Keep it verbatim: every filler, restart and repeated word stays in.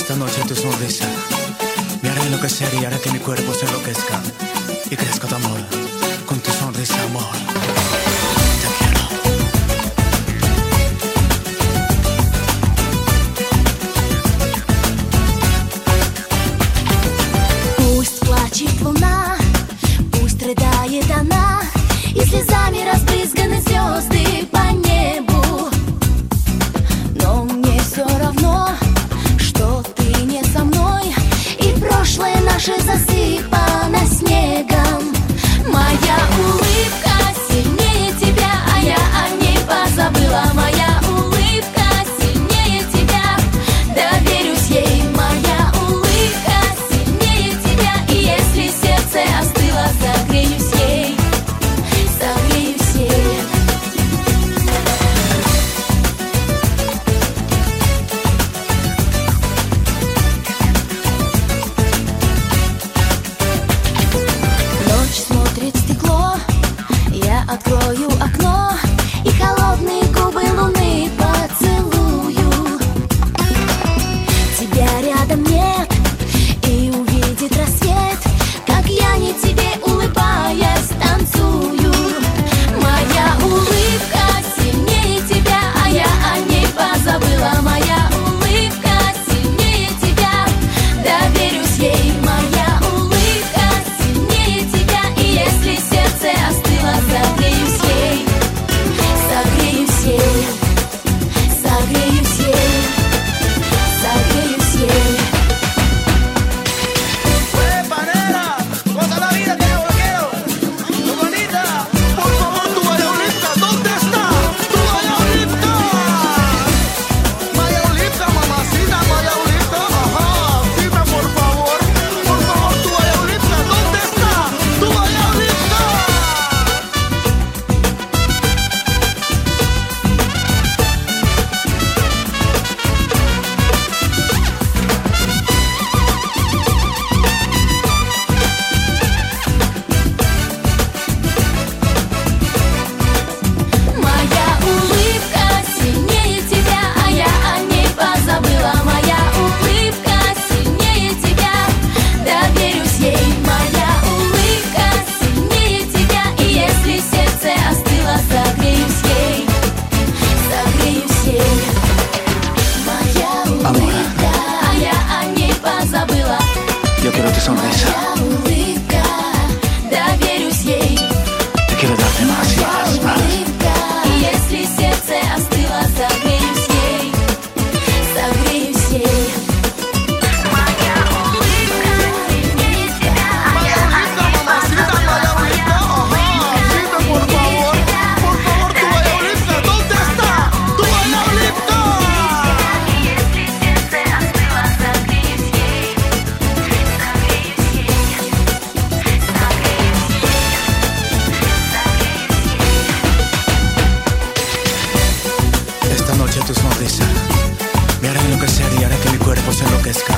Esta noche tu sonrisa me hará enloquecer y hará que mi cuerpo se enloquezca y crezca tu amor con tu sonrisa, amor. Te quiero. Пусть плачет луна, пусть рыдает она, и слезами разбрызганы звезды по небу. Но мне все равно, что ты не со мной, и прошлое наше засыпано снегом. Моя улыбка сильнее тебя, а я о ней позабыла. Моя улыбка сильнее тебя, доверюсь ей. Моя улыбка сильнее тебя, и если сердце остыло, согреюсь ей, согреюсь ей. Ночь смотрит в стекло, я открою окно и холодные губы луны поцелую. Тебя рядом нет, и увидит рассвет, как я не тебе улыбаясь танцую. Моя улыбка сильнее тебя, а я о ней позабыла. Моя улыбка сильнее тебя, доверюсь ей. Моя улыбка сильнее тебя, и если сердце остыло, согреюсь ей, согреюсь ей, согреюсь ей, согреюсь ей. ¡Epa, nena! ¡Goza la vida, que yo lo quiero! ¡Tu bonita! Por favor, tu Mayaulipka, ¿dónde está? ¡Tu Mayaulipka! Mayaulipka, mamacita, Mayaulipka, ajá. Dime, por favor, por favor, tu Mayaulipka, ¿dónde está? ¡Tu Mayaulipka! Моя улыбка сильнее тебя, а я о ней позабыла. Моя улыбка сильнее тебя, доверюсь ей. Моя улыбка сильнее тебя, и если сердце остыло, согреюсь ей, согреюсь ей. Моя улыбка, а я о ней позабыла. Yo quiero tu sonrisa. Моя улыбка, доверюсь ей. Te quiero dar demasiadas más. И если сердце остыло, согреюсь ей, согреюсь ей. Моя улыбка сильнее тебя, а я о ней позабыла. Моя улыбка Dime, por favor, por favor, tu Mayaulipka, ¿dónde está? ¡Tu Mayaulipka! И если сердце остыло, согреюсь ей, согреюсь ей, согреюсь ей, согреюсь ей. Esta noche tu sonrisa me hará enloquecer y hará que mi cuerpo se enloquezca